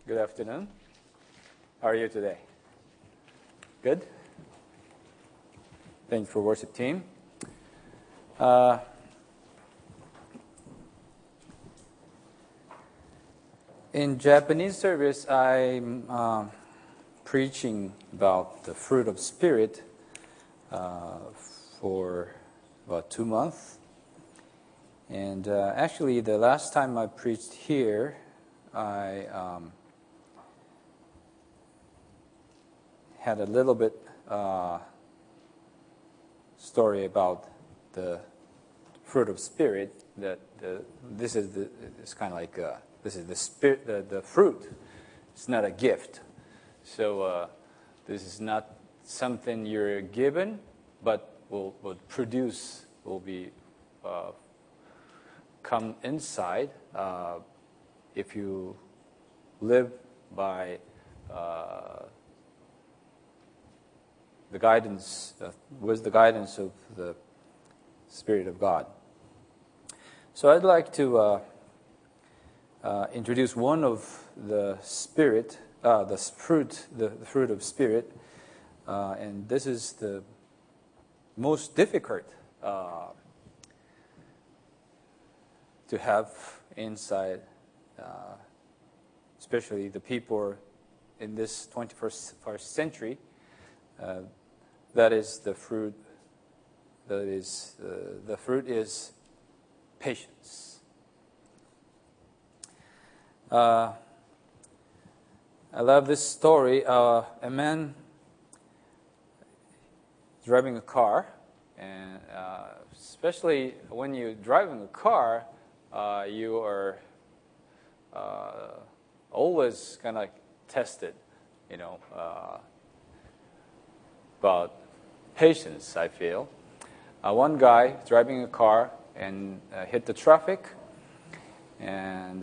Good afternoon. How are you today? Good? Thank you for worship team. In Japanese service, I'm preaching about the fruit of Spirit for about 2 months. And actually, the last time I preached here, I had a little bit story about the fruit of Spirit. This is kind of like this is the spirit, the fruit. It's not a gift. So this is not something you're given, but will produce, will be come inside if you live by the guidance, with the guidance of the Spirit of God. So I'd like to introduce one of the Spirit, the fruit of Spirit, and this is the most difficult to have inside, especially the people in this 21st century. That is the fruit. That is the fruit is patience. I love this story. A man driving a car, and especially when you're driving a car, you are always kind of tested, about patience, I feel. One guy driving a car and hit the traffic, and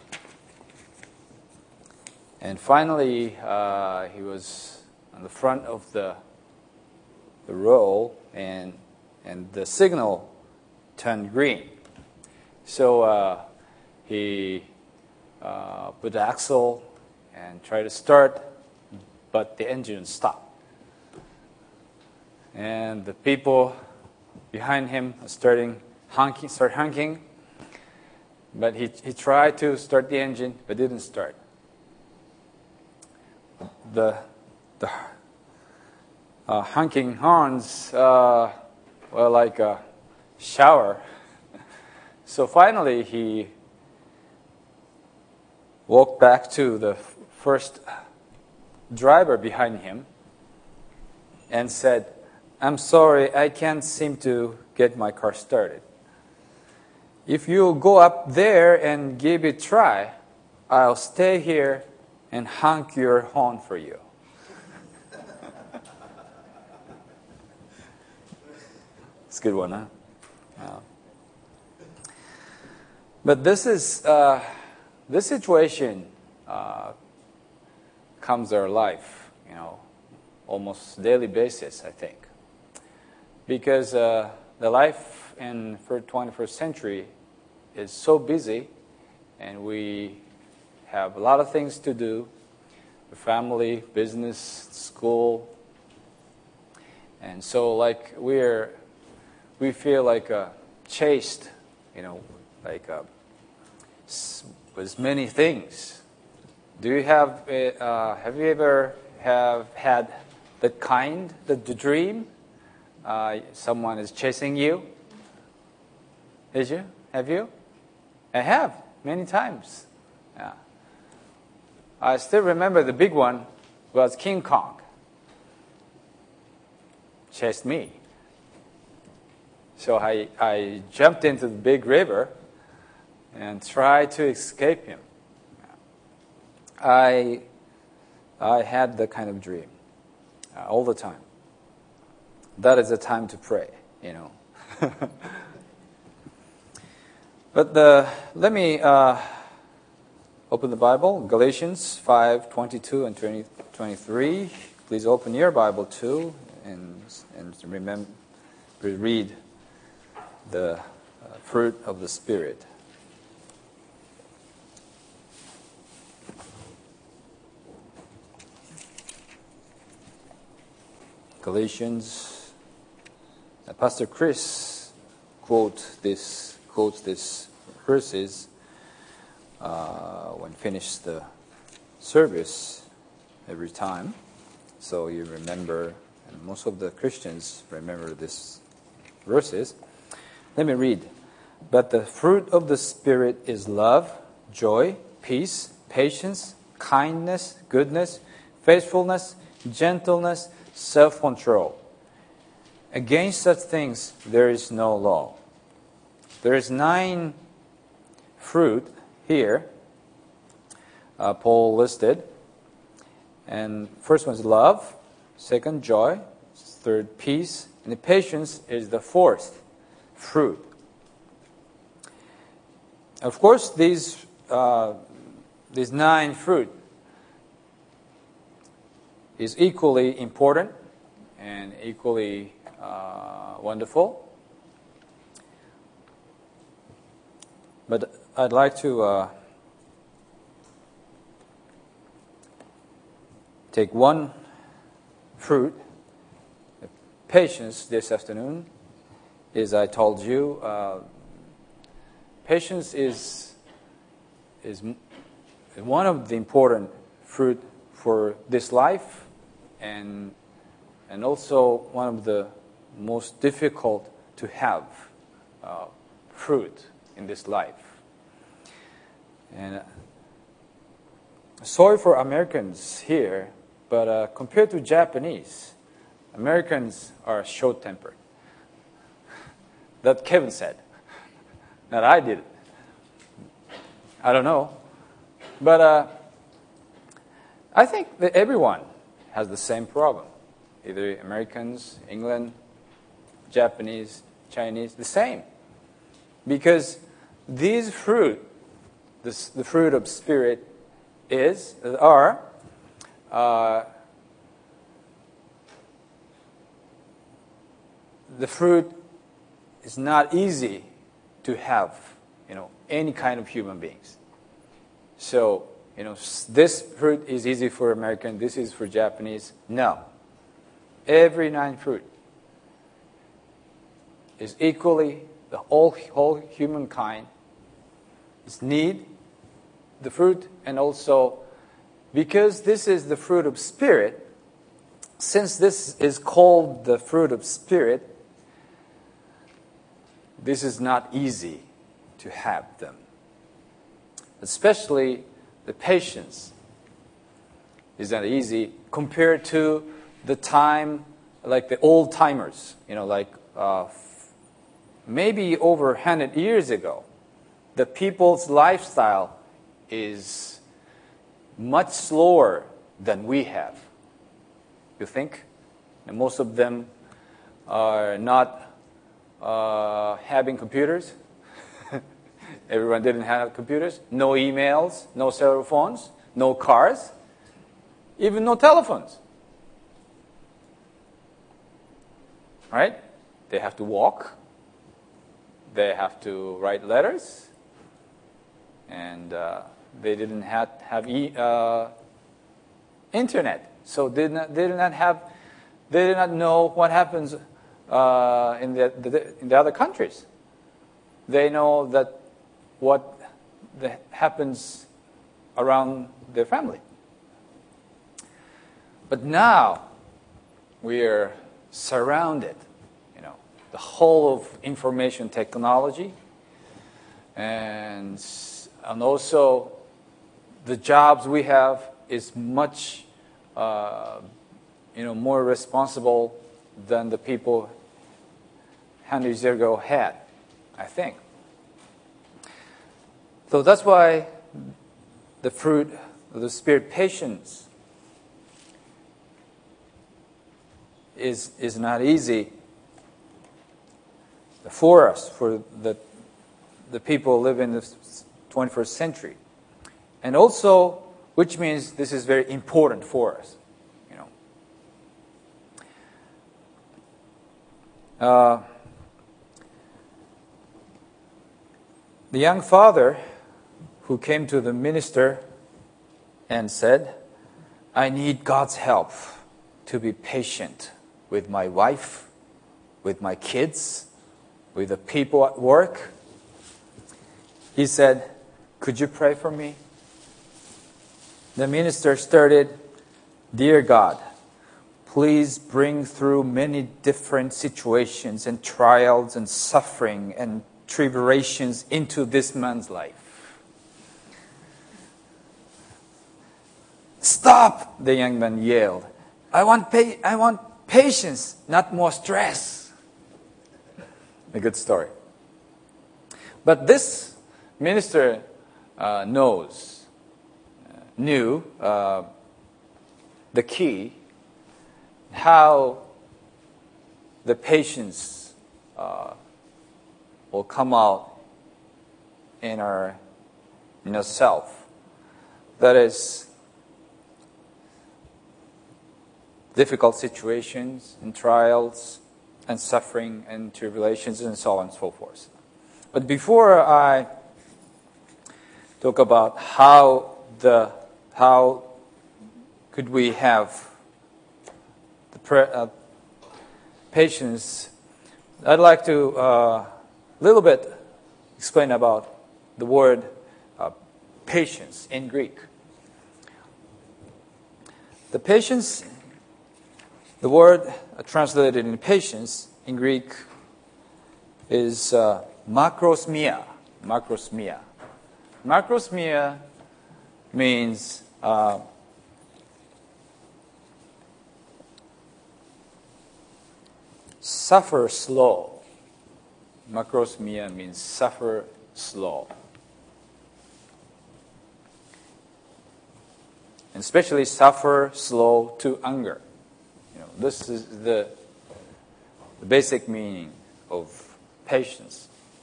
finally he was on the front of the row, and the signal turned green. So he put the axle and tried to start, but the engine stopped. And the people behind him start honking. But he tried to start the engine, but didn't start. The honking horns were like a shower. So finally he walked back to the first driver behind him and said, "I'm sorry, I can't seem to get my car started. If you go up there and give it a try, I'll stay here and honk your horn for you." It's a good one, huh? Yeah. But this situation comes our life, almost daily basis, I think. Because the life in the 21st century is so busy, and we have a lot of things to do, family, business, school, and so like we feel like chased, with many things. Do you have you ever had the dream? Someone is chasing you. Did you? Have you? I have, many times. Yeah. I still remember the big one was King Kong. Chased me. So I jumped into the big river and tried to escape him. I had that kind of dream all the time. That is the time to pray, But let me open the Bible, Galatians 5:22 and 23. Please open your Bible too, and remember, read the fruit of the Spirit. Galatians. Pastor Chris quotes this verses when finished the service every time. So you remember, and most of the Christians remember these verses. Let me read. But the fruit of the Spirit is love, joy, peace, patience, kindness, goodness, faithfulness, gentleness, self-control. Against such things there is no law. There is 9 fruit here, Paul listed. And first one is love, second joy, third peace, and the patience is the 4th fruit. Of course, these 9 fruit is equally important and equally wonderful. But I'd like to take one fruit, patience, this afternoon. As I told you, patience is one of the important fruit for this life, and also one of the most difficult to have fruit in this life. And sorry for Americans here, but compared to Japanese, Americans are short-tempered. That Kevin said. Not I did. I don't know. But I think that everyone has the same problem. Either Americans, England, Japanese, Chinese, the same. Because these fruit, the fruit of Spirit are the fruit is not easy to have, any kind of human beings. So, this fruit is easy for American, this is for Japanese. No. Every 9 fruit is equally, the whole humankind is need the fruit, and also because this is the fruit of Spirit, since this is called the fruit of Spirit, this is not easy to have them. Especially the patience is not easy compared to the time, like the old timers, maybe over 100 years ago. The people's lifestyle is much slower than we have. You think? And most of them are not having computers. Everyone didn't have computers. No emails, no cell phones, no cars, even no telephones. Right? They have to walk. They have to write letters. And they didn't have internet. So they did not know what happens in the other countries. They know that what happens around their family. But now we are surrounded, the whole of information technology, and also the jobs we have is much more responsible than the people 100 years ago had, I think. So that's why the fruit of the Spirit, patience, is not easy for us, for the people who live in the 21st century. And also, which means this is very important for us. The young father who came to the minister and said, I need God's help to be patient with my wife, with my kids, with the people at work. He said, "Could you pray for me?" The minister started, "Dear God, please bring through many different situations and trials and suffering and tribulations into this man's life." "Stop!" the young man yelled. I want patience, not more stress." A good story. But this minister knew the key, how the patience will come out in ourself. That is, difficult situations and trials and suffering and tribulations and so on and so forth. But before I talk about how could we have the patience, I'd like to little bit explain about the word patience in Greek. The word translated in patience in Greek is makrosmia. Makrosmia. Makrosmia means suffer slow. Makrosmia means suffer slow. And especially suffer slow to anger. This is the basic meaning of patience.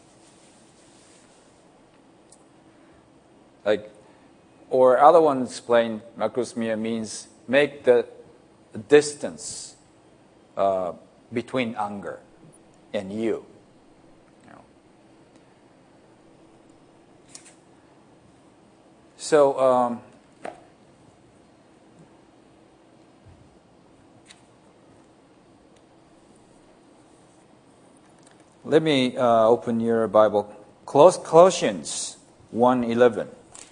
Or other ones explain makrosmia means make the distance between anger and you. So let me open your Bible. Colossians 1:11.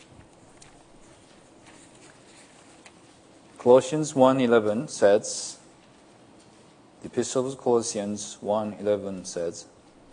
Colossians 1:11 says, the Epistle of Colossians 1:11 says,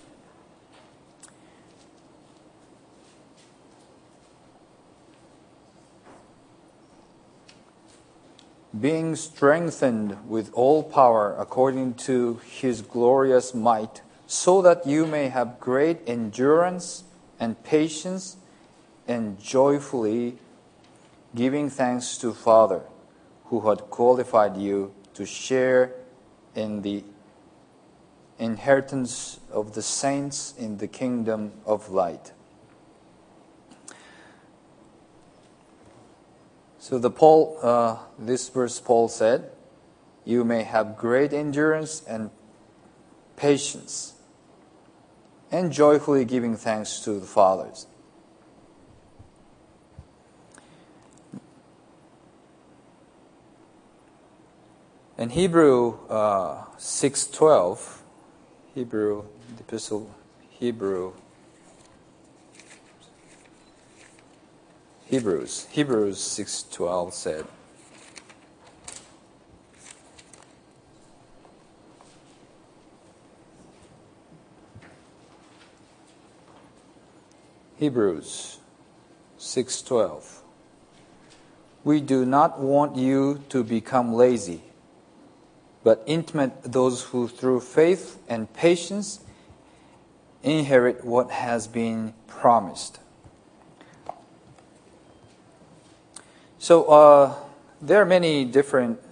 being strengthened with all power according to His glorious might, so that you may have great endurance and patience, and joyfully giving thanks to Father, who had qualified you to share in the inheritance of the saints in the kingdom of light. So this verse Paul said, you may have great endurance and patience, and joyfully giving thanks to the fathers. In Hebrews 6:12 said, Hebrews 6:12, we do not want you to become lazy, but intimate those who through faith and patience inherit what has been promised. So there are many different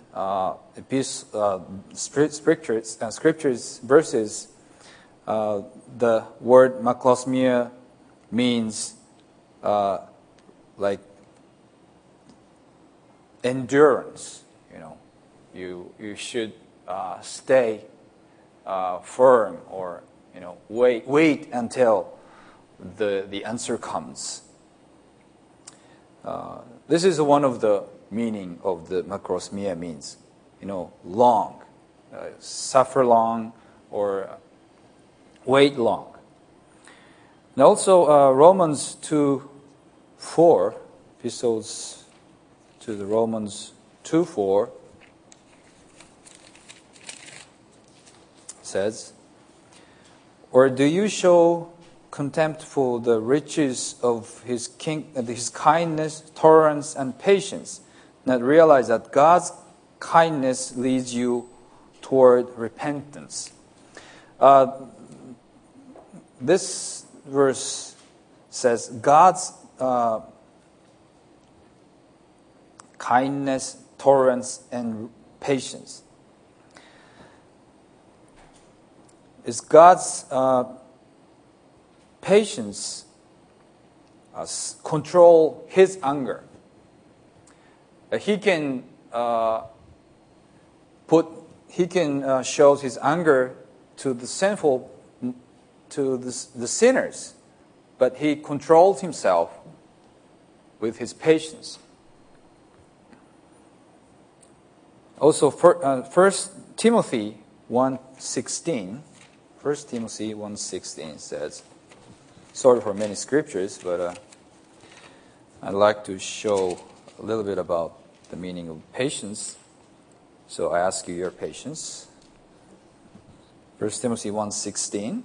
scriptures, verses. The word makrosmia means like endurance. You should stay firm, or wait until the answer comes. This is one of the meaning of the makrosmia means, long, suffer long or wait long. And also Romans 2:4, epistles to the Romans 2:4 says, "Or do you show contempt for the riches of his kindness, tolerance, and patience, not realize that God's kindness leads you toward repentance?" This verse says God's kindness, tolerance, and patience. It's God's patience control his anger. He can show his anger to the sinful, to the sinners, but he controls himself with his patience. Also, 1 Timothy 1:16. 1 Timothy 1:16 says, sorry for many scriptures, but I'd like to show a little bit about the meaning of patience. So I ask you your patience. 1 Timothy 1:16.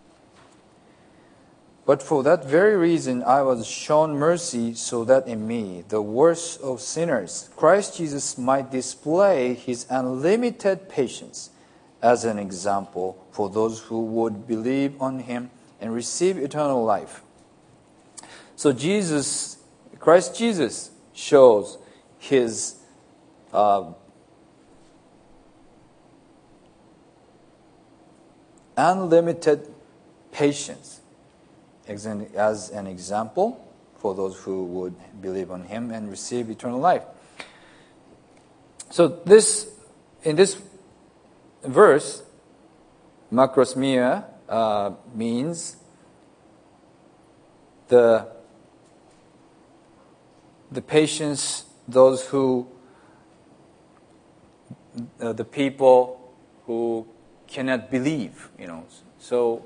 "But for that very reason I was shown mercy, so that in me, the worst of sinners, Christ Jesus might display his unlimited patience as an example for those who would believe on him and receive eternal life." So Christ Jesus shows his unlimited patience as an example for those who would believe on him and receive eternal life. So in this verse, makrosmia means the patience, those who, the people who cannot believe, So,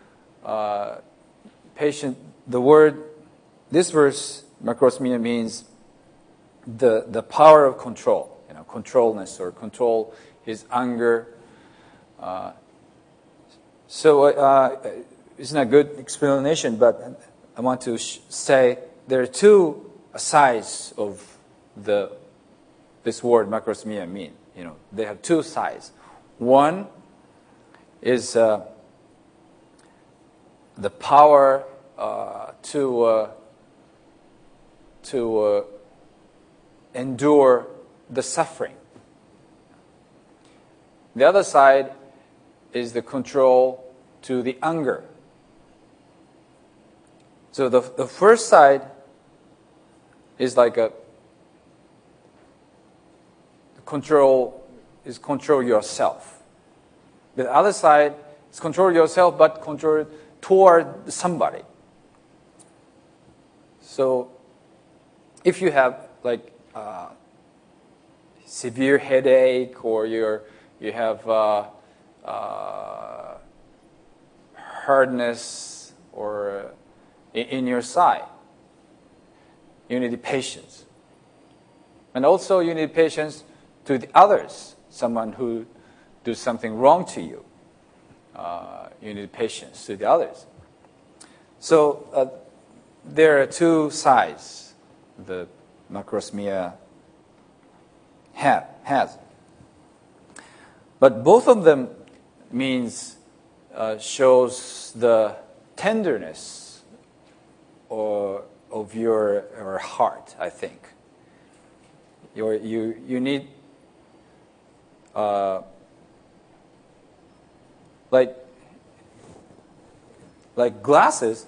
patient. This verse, makrosmia, means the power of control, controlness or control his anger. So it's not a good explanation, but I want to say there are two sides of this word makrosmia mean. They have two sides. One is the power to endure the suffering. The other side is the control to the anger. So the first side is like control yourself. The other side is control yourself, but control toward somebody. So if you have severe headache, or you have hardness or in your side, you need patience. And also you need patience to the others, someone who does something wrong to you. You need patience to the others. So there are two sides the makrosmia has. But both of them shows the tenderness of your heart, I think. You need like glasses.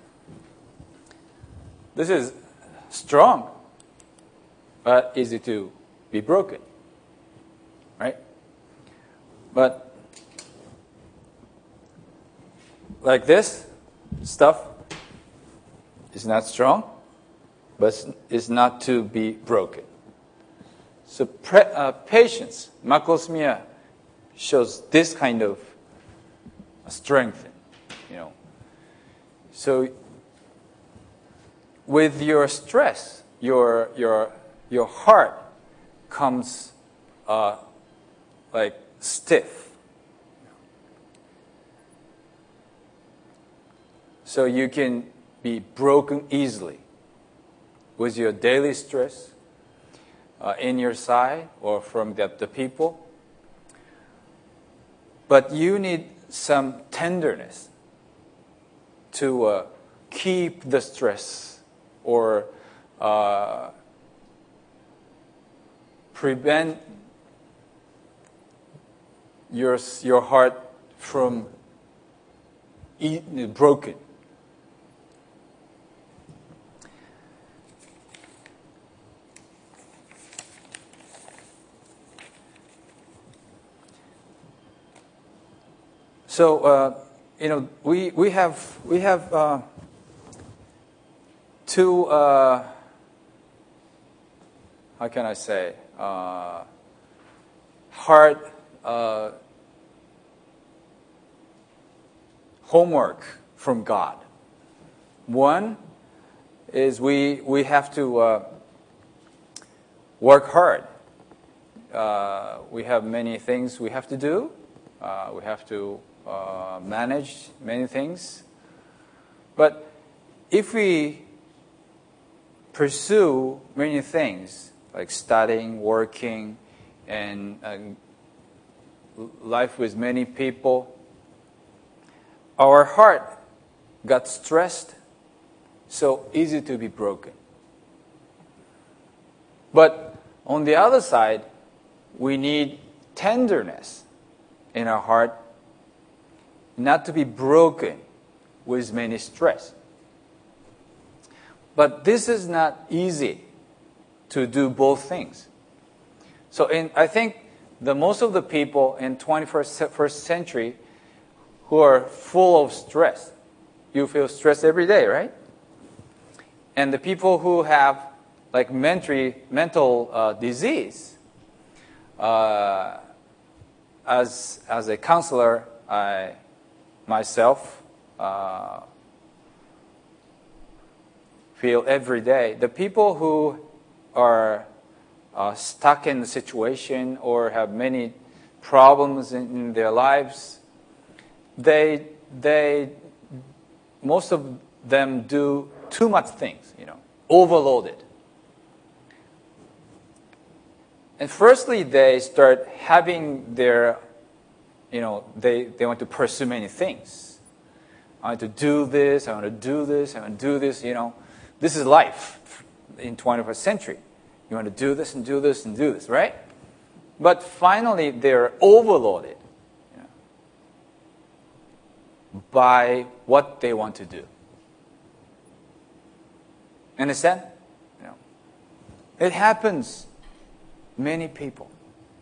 This is strong, but easy to be broken, right? But like this stuff is not strong, but is not to be broken. So patience, makrosmia, shows this kind of strength, you know. So with your stress, your heart comes like stiff. So you can be broken easily with your daily stress in your side or from the people. But you need some tenderness to keep the stress or prevent your heart from broken. So we have two how can I say hard homework from God. One is we have to work hard. We have many things we have to do. We have to manage many things. But if we pursue many things, like studying, working, and life with many people, our heart got stressed, so easy to be broken. But on the other side, we need tenderness in our heart, not to be broken with many stress. But this is not easy to do both things. So I think most of the people in 21st century who are full of stress, you feel stress every day, right? And the people who have like mental disease, as a counselor, I myself feel every day the people who are stuck in the situation or have many problems in their lives, they most of them do too much things, overloaded. And firstly, they start having their, they want to pursue many things. I want to do this, I want to do this, I want to do this, This is life in 21st century. You want to do this and do this and do this, right? But finally, they're overloaded by what they want to do. Understand? It happens. Many people.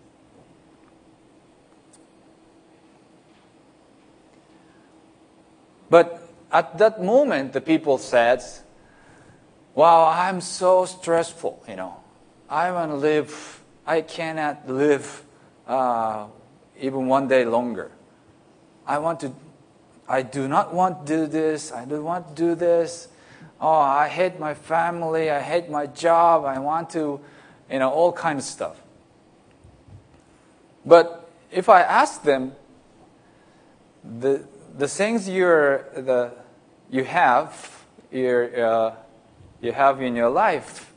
But at that moment, the people said, wow, I'm so stressful, I want to live, I cannot live even one day longer. I do not want to do this, I don't want to do this. Oh, I hate my family, I hate my job, I want to, all kinds of stuff. But if I ask them, the things you have in your life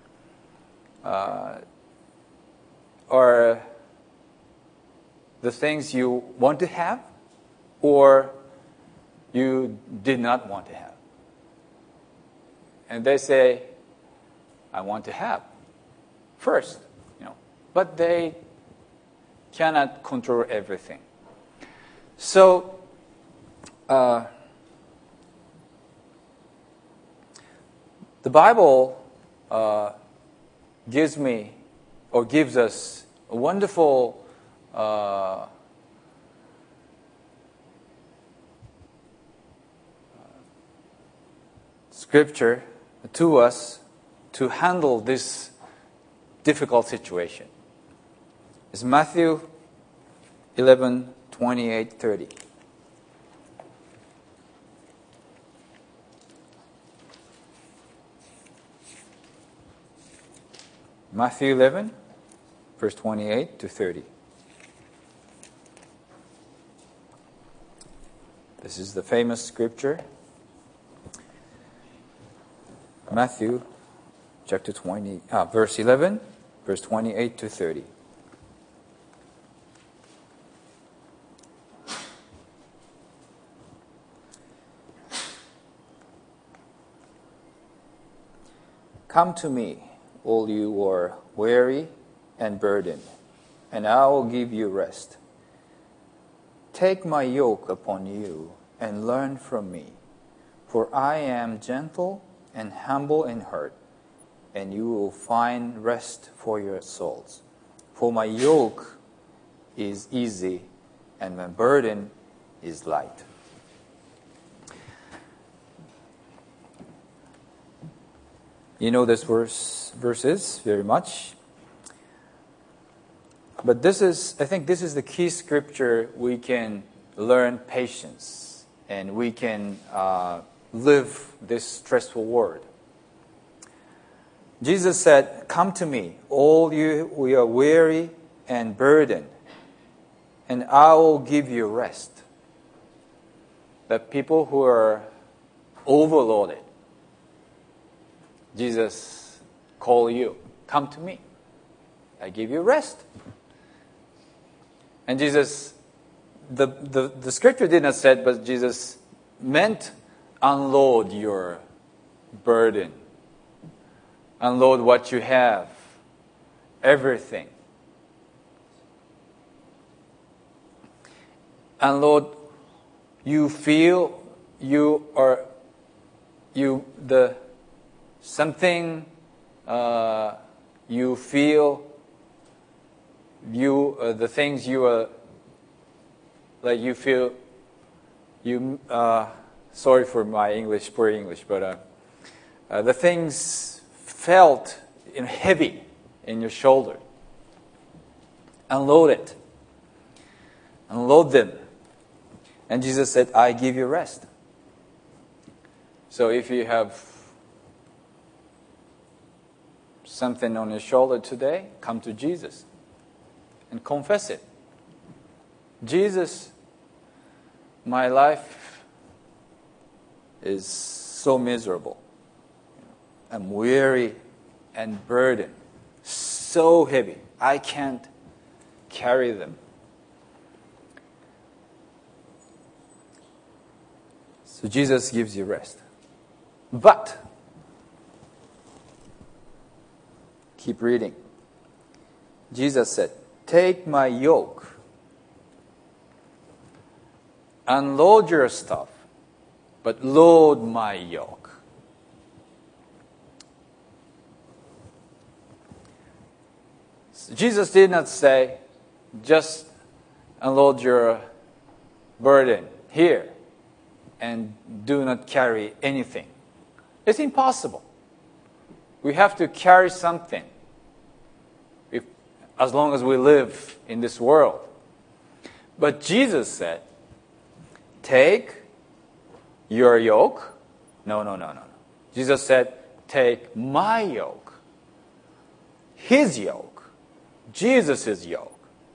are the things you want to have or you did not want to have. And they say, I want to have first, but they cannot control everything. So, the Bible gives us a wonderful scripture to us to handle this difficult situation. It's Matthew 11, 28, 30. Matthew 11, verse 28 to 30. This is the famous scripture. Matthew chapter 20, verse 11, verse 28 to 30. Come to me, all you who are weary and burdened, and I will give you rest. Take my yoke upon you and learn from me, for I am gentle and humble in heart, and you will find rest for your souls. For my yoke is easy and my burden is light. You know this verses very much. But I think this is the key scripture we can learn patience and we can live this stressful world. Jesus said, "Come to me, all you who are weary and burdened, and I will give you rest." The people who are overloaded, Jesus call you, "Come to me. I give you rest." And Jesus, the scripture did not say it, but Jesus meant unload your burden. Unload what you have. Everything. Unload, you feel something you feel, the things you are, like you feel, sorry for my English, poor English, but the things felt heavy in your shoulder. Unload it. Unload them. And Jesus said, "I give you rest." So if you have something on your shoulder today, come to Jesus and confess it. "Jesus, my life is so miserable. I'm weary and burdened, so heavy. I can't carry them." So Jesus gives you rest. But, keep reading. Jesus said, "Take my yoke. Unload your stuff, but load my yoke." So Jesus did not say, "Just unload your burden here and do not carry anything." It's impossible. We have to carry something as long as we live in this world. But Jesus said, "Take your yoke." No. Jesus said, "Take my yoke." His yoke. Jesus' yoke.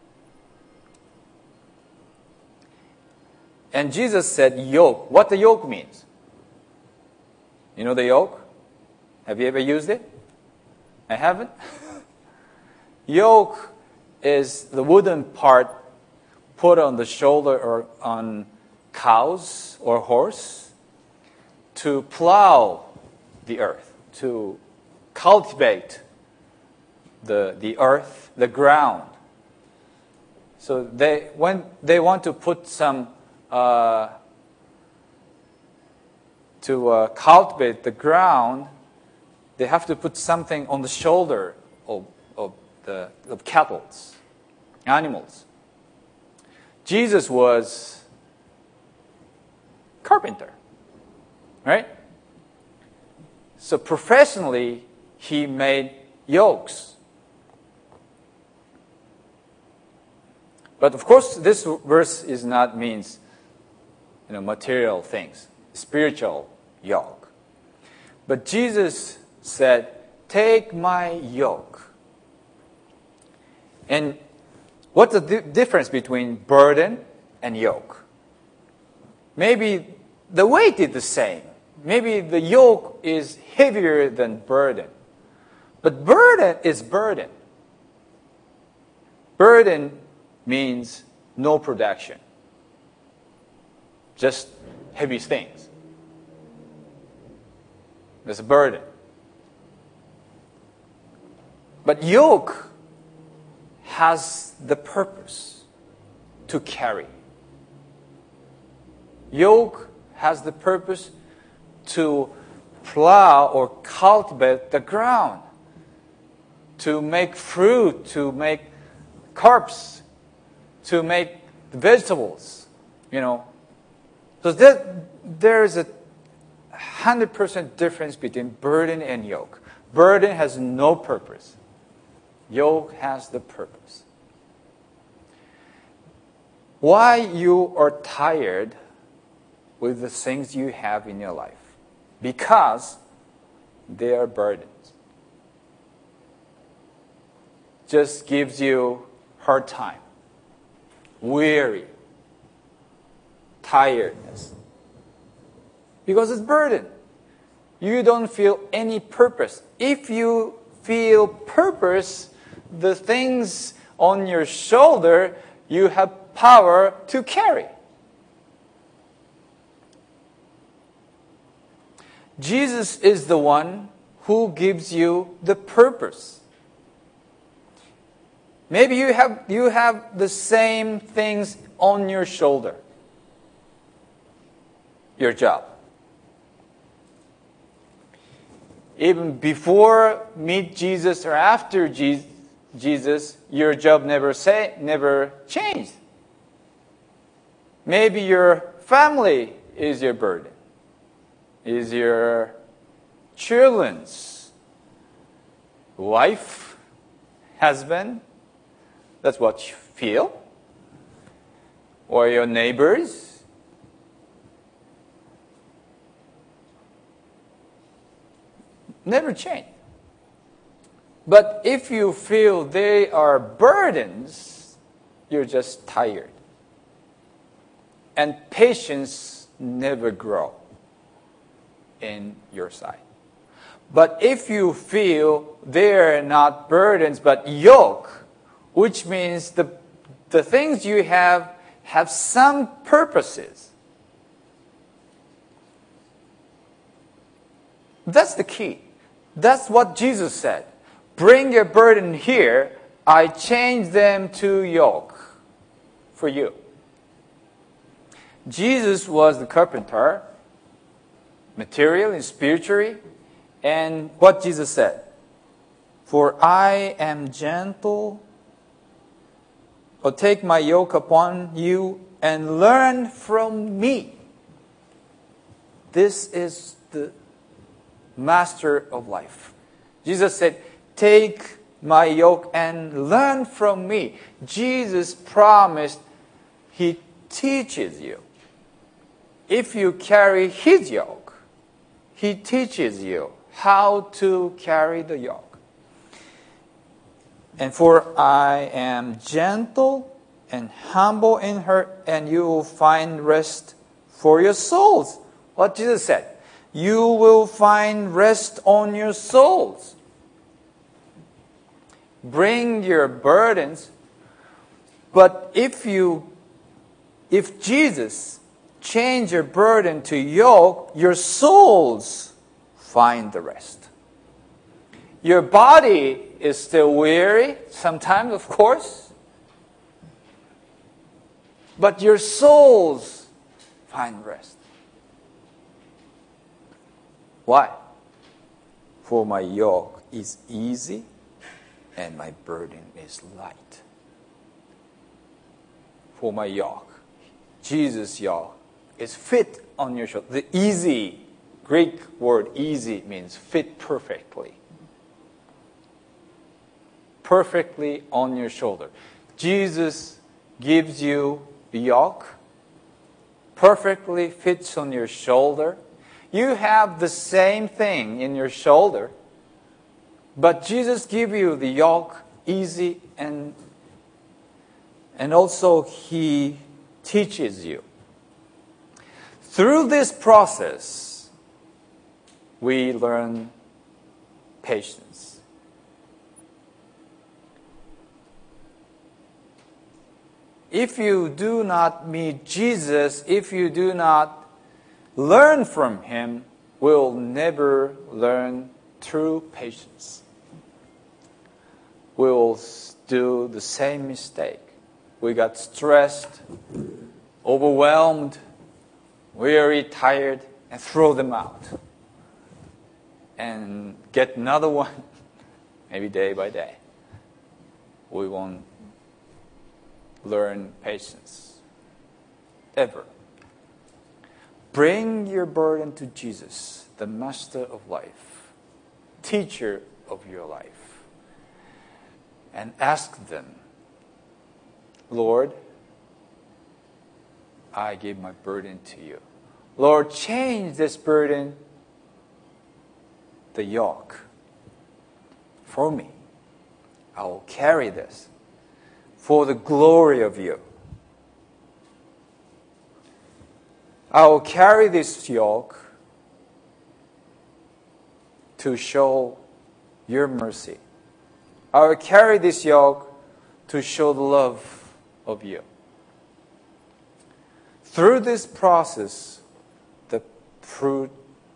And Jesus said yoke. What the yoke means? You know the yoke? Have you ever used it? I haven't. Yoke is the wooden part put on the shoulder or on cows or horse to plow the earth, to cultivate the earth, the ground. So when they want to put some to cultivate the ground, they have to put something on the shoulder of cattle, animals. Jesus was carpenter, right? So professionally, he made yokes. But of course, this verse is not means material things, spiritual yoke. But Jesus said, "Take my yoke." And what's the difference between burden and yoke? Maybe the weight is the same. Maybe the yoke is heavier than burden. But burden is burden. Burden means no production. Just heavy things. That's a burden. But yoke has the purpose to carry. Yoke has the purpose to plow or cultivate the ground, to make fruit, to make crops, to make vegetables, So there's a 100% difference between burden and yoke. Burden has no purpose. Yoke has the purpose. Why you are tired with the things you have in your life? Because they are burdens. Just gives you hard time, weary, tiredness. Because it's burden. You don't feel any purpose. If you feel purpose, the things on your shoulder, you have power to carry. Jesus is the one who gives you the purpose. Maybe you have the same things on your shoulder. Your job. Even before meet Jesus or after Jesus, your job never changed. Maybe your family is your burden. Is your children's wife, husband? That's what you feel. Or your neighbors. Never change. But if you feel they are burdens, you're just tired. And patience never grow in your side. But if you feel they're not burdens but yoke, which means the things you have some purposes. That's the key. That's what Jesus said. Bring your burden here. I change them to yoke for you. Jesus was the carpenter, material and spiritually. And what Jesus said, "For I am gentle, or take my yoke upon you and learn from me." This is the master of life. Jesus said, "Take my yoke and learn from me." Jesus promised He teaches you. If you carry His yoke, He teaches you how to carry the yoke. And for I am gentle and humble in heart, and you will find rest for your souls. What Jesus said. You will find rest on your souls. Bring your burdens. But if Jesus change your burden to yoke, your souls find the rest. Your body is still weary, sometimes, of course. But your souls find rest. Why? For my yoke is easy and my burden is light. For my yoke, Jesus' yoke, is fit on your shoulder. The easy, Greek word easy means fit perfectly. Perfectly on your shoulder. Jesus' gives you the yoke, perfectly fits on your shoulder. You have the same thing in your shoulder, but Jesus gives you the yoke easy, and also He teaches you. Through this process, we learn patience. If you do not meet Jesus, if you do not learn from Him, we'll never learn true patience. We will do the same mistake. We got stressed, overwhelmed, weary, tired, and throw them out. And get another one, maybe day by day. We won't learn patience. Ever. Bring your burden to Jesus, the Master of life, Teacher of your life, and ask them, Lord, I give my burden to you. Lord, change this burden, the yoke, for me. I will carry this for the glory of you. I will carry this yoke to show your mercy. I will carry this yoke to show the love of you. Through this process, the fruit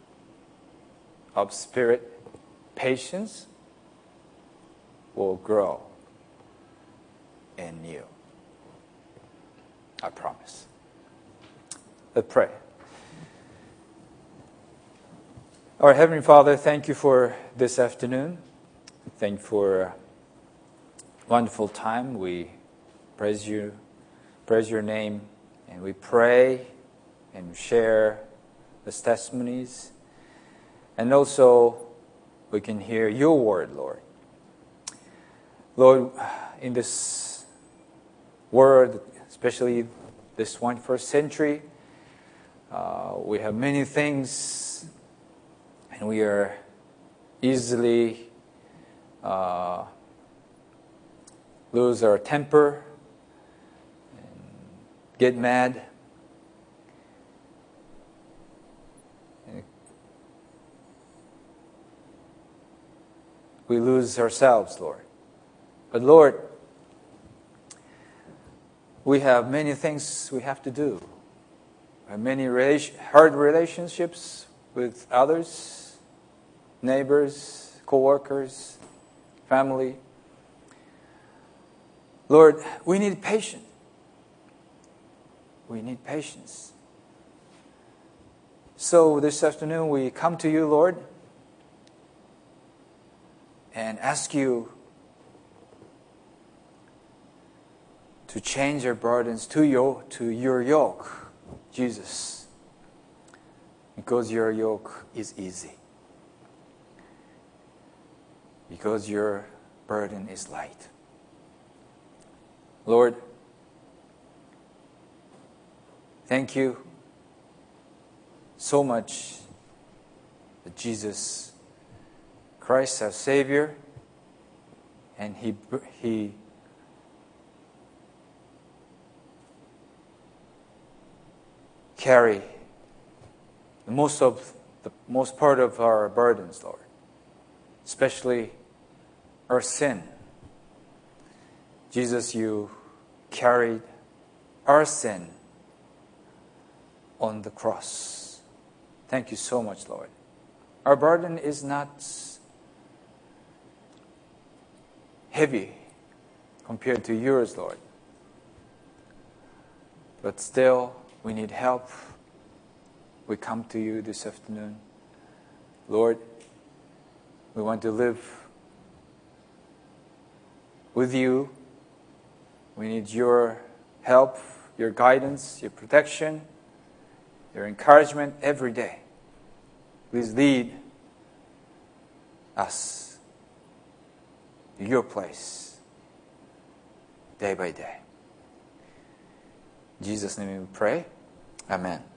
of Spirit, patience, will grow in you. I promise. Let's pray. Our Heavenly Father, thank you for this afternoon. Thank you for a wonderful time. We praise you, praise your name, and we pray and share the testimonies. And also, we can hear your word, Lord. Lord, in this world, especially this 21st century, we have many things, and we are easily lose our temper and get mad. We lose ourselves, Lord. But Lord, we have many things we have to do. We have many hard relationships with others, neighbors, co-workers, family. Lord, we need patience. We need patience. So this afternoon we come to you, Lord, and ask you to change our burdens to your yoke, Jesus, because your yoke is easy, because your burden is light. Lord, thank you so much that Jesus Christ, our Savior, and He carry the most part of our burdens, Lord, especially our sin. Jesus, you carried our sin on the cross. Thank you so much, Lord. Our burden is not heavy compared to yours, Lord. But still, we need help. We come to you this afternoon. Lord, we want to live with you. We need your help, your guidance, your protection, your encouragement every day. Please lead us to your place day by day. In Jesus' name we pray. Amen.